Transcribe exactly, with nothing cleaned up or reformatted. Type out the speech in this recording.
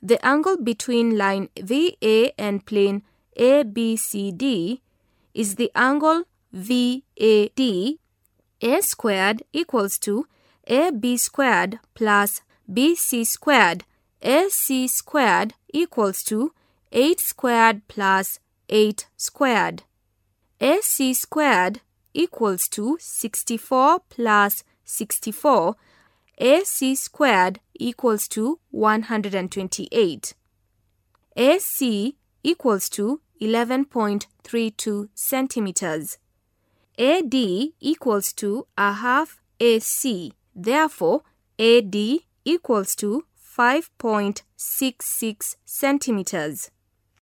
The angle between line V A and plane A B C D is the angle V A D. A squared equals to A B squared plus B C squared. A C squared equals to eight squared plus eight squared. A C squared equals to sixty-four plus sixty-four. A C squared equals to one hundred twenty-eight. A C equals to eleven point three two centimeters. A D equals to a half A C. Therefore, A D equals to five point six six centimeters.